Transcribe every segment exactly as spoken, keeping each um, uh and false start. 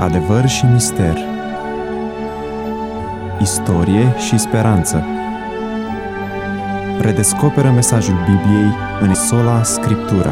Adevăr și mister, istorie și speranță. Redescoperă mesajul Bibliei în sola Scriptura.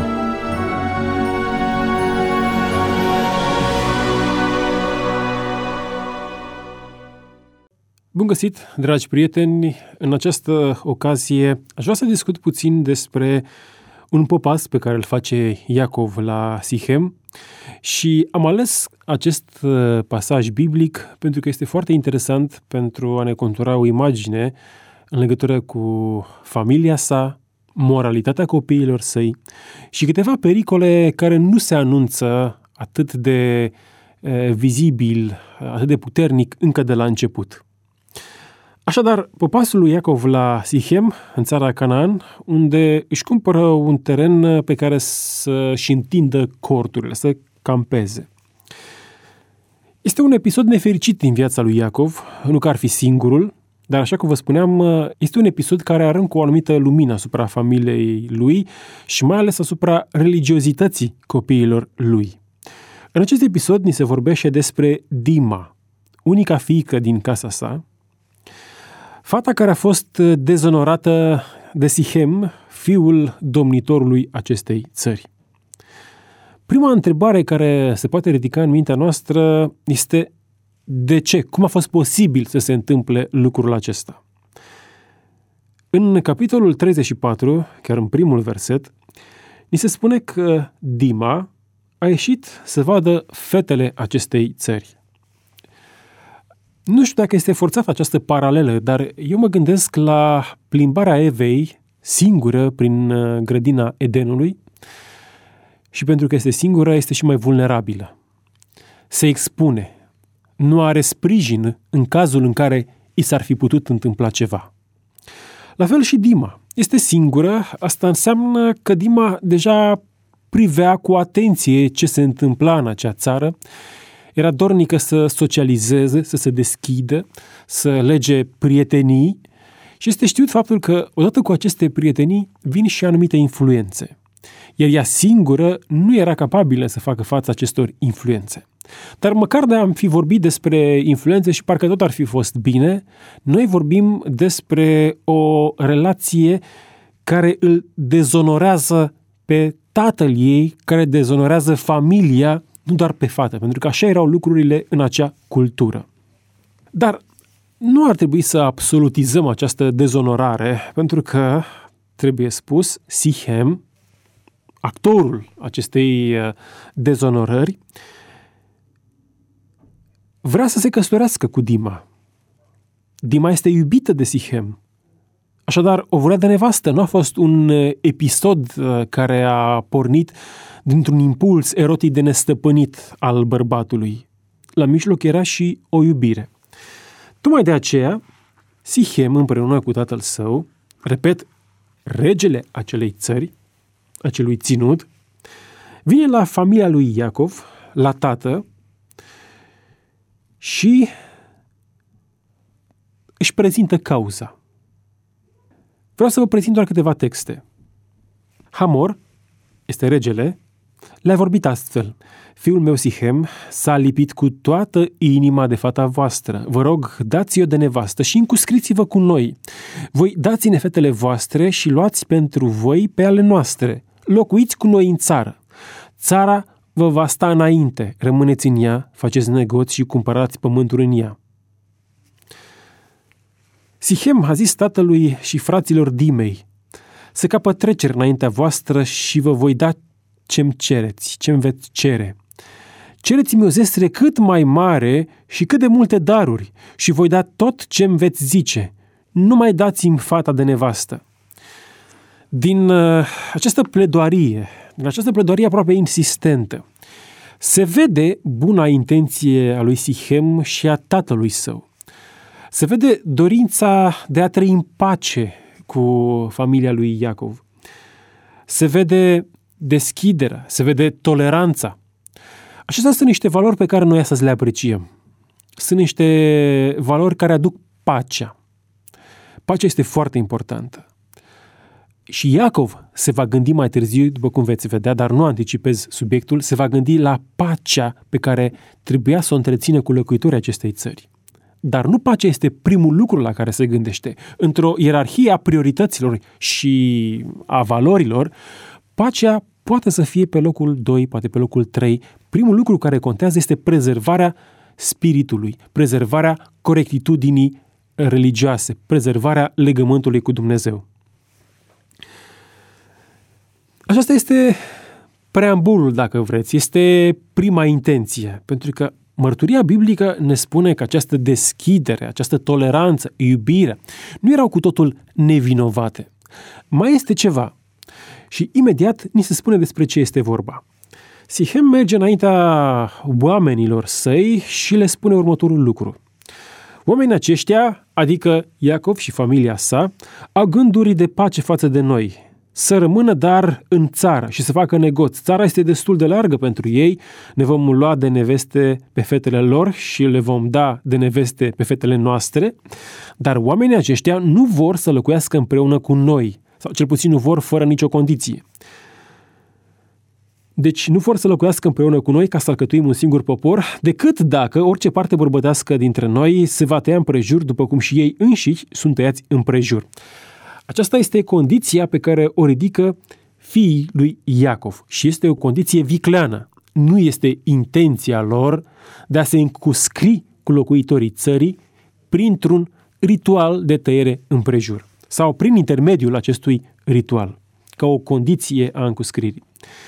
Bun găsit, dragi prieteni! În această ocazie aș vrea să discut puțin despre un popas pe care îl face Iacov la Sichem și am ales acest pasaj biblic pentru că este foarte interesant pentru a ne contura o imagine în legătură cu familia sa, moralitatea copiilor săi și câteva pericole care nu se anunță atât de eh, vizibil, atât de puternic încă de la început. Așadar, popasul lui Iacov la Sichem, în țara Canaan, unde își cumpără un teren pe care să-și întindă corturile, să campeze. Este un episod nefericit din viața lui Iacov, nu că ar fi singurul, dar așa cum vă spuneam, este un episod care aruncă o anumită lumină asupra familiei lui și mai ales asupra religiozității copiilor lui. În acest episod ni se vorbește despre Dima, unica fiică din casa sa, fata care a fost dezonorată de Sichem, fiul domnitorului acestei țări. Prima întrebare care se poate ridica în mintea noastră este de ce? Cum a fost posibil să se întâmple lucrul acesta? În capitolul treizeci și patru, chiar în primul verset, ni se spune că Dima a ieșit să vadă fetele acestei țări. Nu știu dacă este forțată această paralelă, dar eu mă gândesc la plimbarea Evei singură prin grădina Edenului și pentru că este singură, este și mai vulnerabilă. Se expune, nu are sprijin în cazul în care i s-ar fi putut întâmpla ceva. La fel și Dima. Este singură, asta înseamnă că Dima deja privea cu atenție ce se întâmpla în acea țară. Era dornică să socializeze, să se deschidă, să lege prietenii și este știut faptul că odată cu aceste prietenii vin și anumite influențe. Iar ea singură nu era capabilă să facă față acestor influențe. Dar măcar de am fi vorbit despre influențe și parcă tot ar fi fost bine, noi vorbim despre o relație care îl dezonorează pe tatăl ei, care dezonorează familia, nu doar pe fată, pentru că așa erau lucrurile în acea cultură. Dar nu ar trebui să absolutizăm această dezonorare, pentru că, trebuie spus, Sichem, actorul acestei dezonorări, vrea să se căsătorească cu Dima. Dima este iubită de Sichem. Așadar, o vrea de nevastă. Nu a fost un episod care a pornit dintr-un impuls erotic de nestăpânit al bărbatului. La mijloc era și o iubire. Tocmai de aceea, Sichem, împreună cu tatăl său, repet, regele acelei țări, acelui ținut, vine la familia lui Iacov, la tată, și își prezintă cauza. Vreau să vă prezint doar câteva texte. Hamor, este regele, le-a vorbit astfel: fiul meu Sichem s-a lipit cu toată inima de fata voastră. Vă rog, dați-o de nevastă și încuscriți-vă cu noi. Voi dați-ne fetele voastre și luați pentru voi pe ale noastre. Locuiți cu noi în țară. Țara vă va sta înainte. Rămâneți în ea, faceți negoți și cumpărați pământuri în ea. Sichem a zis tatălui și fraților Dimei: să capă trecere înaintea voastră și vă voi da ce-mi cereți, ce-mi veți cere. Cereți-mi o zestre cât mai mare și cât de multe daruri și voi da tot ce-mi veți zice. Nu mai dați-mi fata de nevastă. Din uh, această pledoarie, din această pledoarie aproape insistentă, se vede buna intenție a lui Sichem și a tatălui său. Se vede dorința de a trăi în pace cu familia lui Iacov. Se vede deschiderea, se vede toleranța. Acestea sunt niște valori pe care noi astăzi le apreciem. Sunt niște valori care aduc pacea. Pacea este foarte importantă. Și Iacov se va gândi mai târziu, după cum veți vedea, dar nu anticipez subiectul, se va gândi la pacea pe care trebuia să o întrețină cu locuitorii acestei țări. Dar nu pacea este primul lucru la care se gândește. Într-o ierarhie a priorităților și a valorilor, pacea poate să fie pe locul doi, poate pe locul trei. Primul lucru care contează este prezervarea spiritului, prezervarea corectitudinii religioase, prezervarea legământului cu Dumnezeu. Aceasta este preambulul, dacă vreți, este prima intenție, pentru că mărturia biblică ne spune că această deschidere, această toleranță, iubire, nu erau cu totul nevinovate. Mai este ceva și imediat ni se spune despre ce este vorba. Sihem merge înaintea oamenilor săi și le spune următorul lucru. Oamenii aceștia, adică Iacov și familia sa, au gânduri de pace față de noi, să rămână dar în țară și să facă negoți. Țara este destul de largă pentru ei, ne vom lua de neveste pe fetele lor și le vom da de neveste pe fetele noastre, dar oamenii aceștia nu vor să locuiască împreună cu noi, sau cel puțin nu vor fără nicio condiție. Deci nu vor să locuiască împreună cu noi ca să alcătuim un singur popor, decât dacă orice parte bărbătească dintre noi se va tăia împrejur, după cum și ei înșiși sunt tăiați împrejur. Aceasta este condiția pe care o ridică fiii lui Iacov și este o condiție vicleană. Nu este intenția lor de a se încuscri cu locuitorii țării printr-un ritual de tăiere împrejur sau prin intermediul acestui ritual, ca o condiție a încuscririi.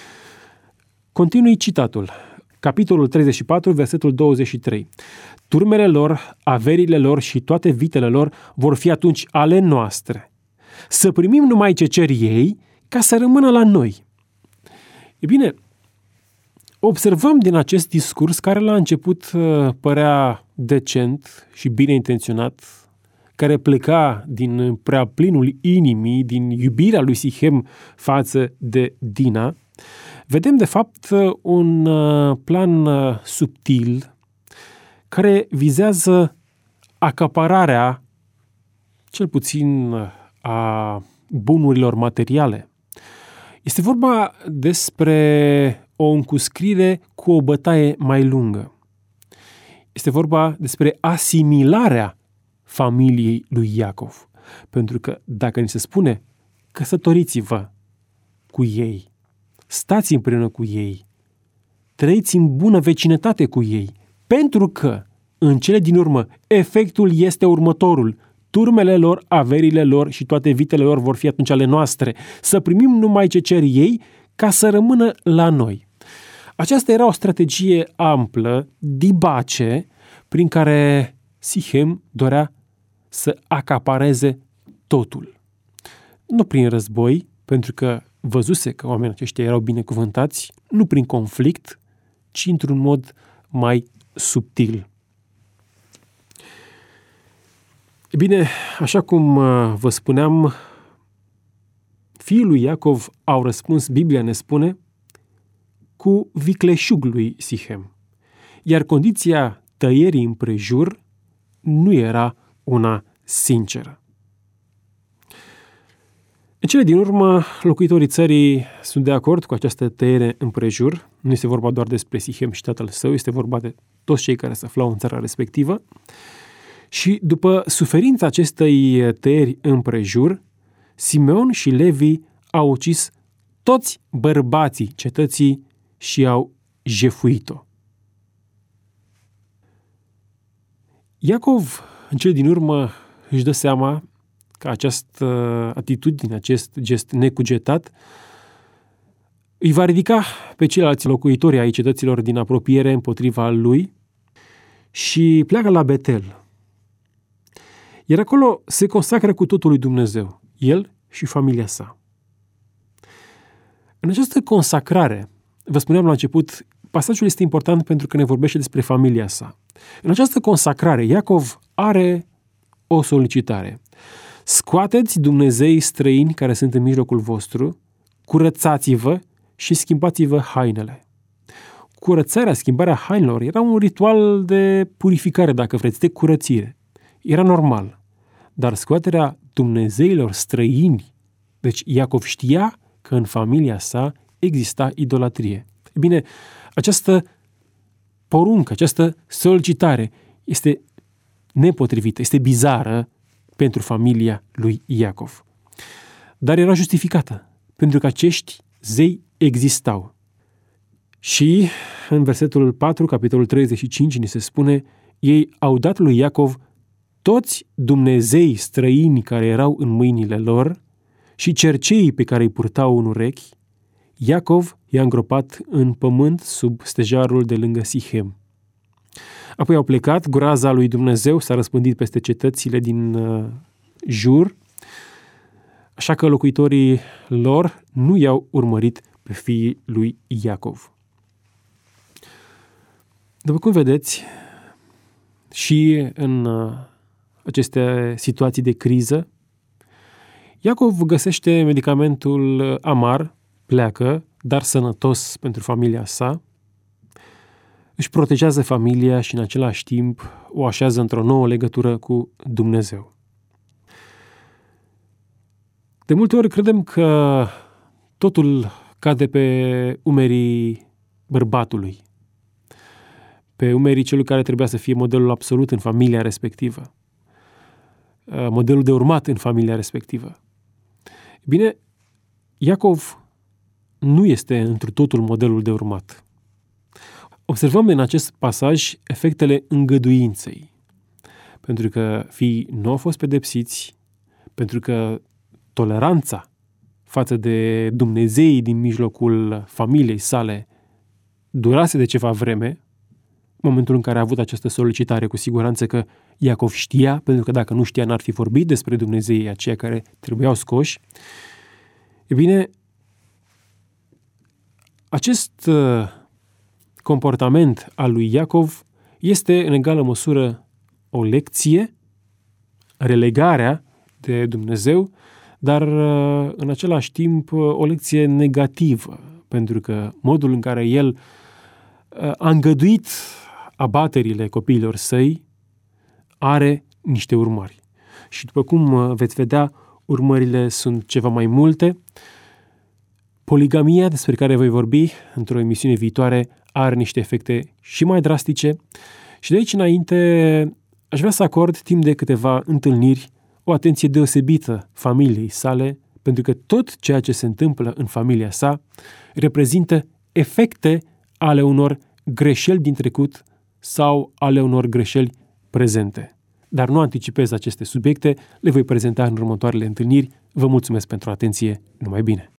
Continui citatul. Capitolul treizeci și patru, versetul douăzeci și trei. Turmele lor, averile lor și toate vitele lor vor fi atunci ale noastre. Să primim numai ce cer ei, ca să rămână la noi. E bine, observăm din acest discurs, care la început părea decent și bine intenționat, care pleca din prea plinul inimii, din iubirea lui Sihem față de Dina, vedem de fapt un plan subtil care vizează acapararea, cel puțin a bunurilor materiale. Este vorba despre o încuscrire cu o bătaie mai lungă. Este vorba despre asimilarea familiei lui Iacov. Pentru că dacă ni se spune căsătoriți-vă cu ei, stați împreună cu ei, trăiți în bună vecinătate cu ei, pentru că în cele din urmă efectul este următorul: turmele lor, averile lor și toate vitele lor vor fi atunci ale noastre. Să primim numai ce cer ei, ca să rămână la noi. Aceasta era o strategie amplă, dibace, prin care Sihem dorea să acapareze totul. Nu prin război, pentru că văzuse că oamenii aceștia erau binecuvântați, nu prin conflict, ci într-un mod mai subtil. E bine, așa cum vă spuneam, fiii lui Iacov au răspuns, Biblia ne spune, cu vicleșug lui Sihem. Iar condiția tăierii împrejur nu era una sinceră. În cele din urmă, locuitorii țării sunt de acord cu această tăiere împrejur. Nu este vorba doar despre Sihem și tatăl său, este vorba de toți cei care se aflau în țara respectivă. Și după suferința acestei tăieri împrejur, Simeon și Levi au ucis toți bărbații cetății și au jefuit-o. Iacov, în cele din urmă, își dă seama că această atitudine, acest gest necugetat, îi va ridica pe ceilalți locuitori ai cetăților din apropiere împotriva lui și pleacă la Betel. Iar acolo se consacră cu totul lui Dumnezeu, el și familia sa. În această consacrare, vă spuneam la început, pasajul este important pentru că ne vorbește despre familia sa. În această consacrare, Iacov are o solicitare. Scoateți dumnezeii străini care sunt în mijlocul vostru, curățați-vă și schimbați-vă hainele. Curățarea, schimbarea hainelor era un ritual de purificare, dacă vreți, de curățire. Era normal. Dar scoaterea dumnezeilor străini Deci Iacov știa că în familia sa exista idolatrie. E bine, această poruncă, această solicitare este nepotrivită, este bizară pentru familia lui Iacov. Dar era justificată, pentru că acești zei existau. Și în versetul patru, capitolul treizeci și cinci, ni se spune: ei au dat lui Iacov toți dumnezei străini care erau în mâinile lor și cerceii pe care îi purtau în urechi. Iacov i-a îngropat în pământ sub stejarul de lângă Sihem. Apoi au plecat, groaza lui Dumnezeu s-a răspândit peste cetățile din uh, jur, așa că locuitorii lor nu i-au urmărit pe fiii lui Iacov. După cum vedeți, și în uh, aceste situații de criză, Iacov găsește medicamentul amar, pleacă, dar sănătos pentru familia sa, își protejează familia și în același timp o așează într-o nouă legătură cu Dumnezeu. De multe ori credem că totul cade pe umerii bărbatului, pe umerii celui care trebuia să fie modelul absolut în familia respectivă, modelul de urmat în familia respectivă. Bine, Iacov nu este întru totul modelul de urmat. Observăm în acest pasaj efectele îngăduinței, pentru că fiii nu au fost pedepsiți, pentru că toleranța față de Dumnezeii din mijlocul familiei sale durase de ceva vreme, în momentul în care a avut această solicitare, cu siguranță că Iacov știa, pentru că dacă nu știa, n-ar fi vorbit despre Dumnezeii aceia care trebuiau scoși. E bine, acest comportament al lui Iacov este în egală măsură o lecție, relegarea de Dumnezeu, dar în același timp o lecție negativă, pentru că modul în care el a îngăduit abaterile copiilor săi are niște urmări. Și după cum veți vedea, urmările sunt ceva mai multe. Poligamia, despre care voi vorbi într-o emisiune viitoare, are niște efecte și mai drastice. Și de aici înainte aș vrea să acord timp de câteva întâlniri o atenție deosebită familiei sale, pentru că tot ceea ce se întâmplă în familia sa reprezintă efecte ale unor greșeli din trecut sau ale unor greșeli prezente. Dar nu anticipez aceste subiecte, le voi prezenta în următoarele întâlniri. Vă mulțumesc pentru atenție, numai bine!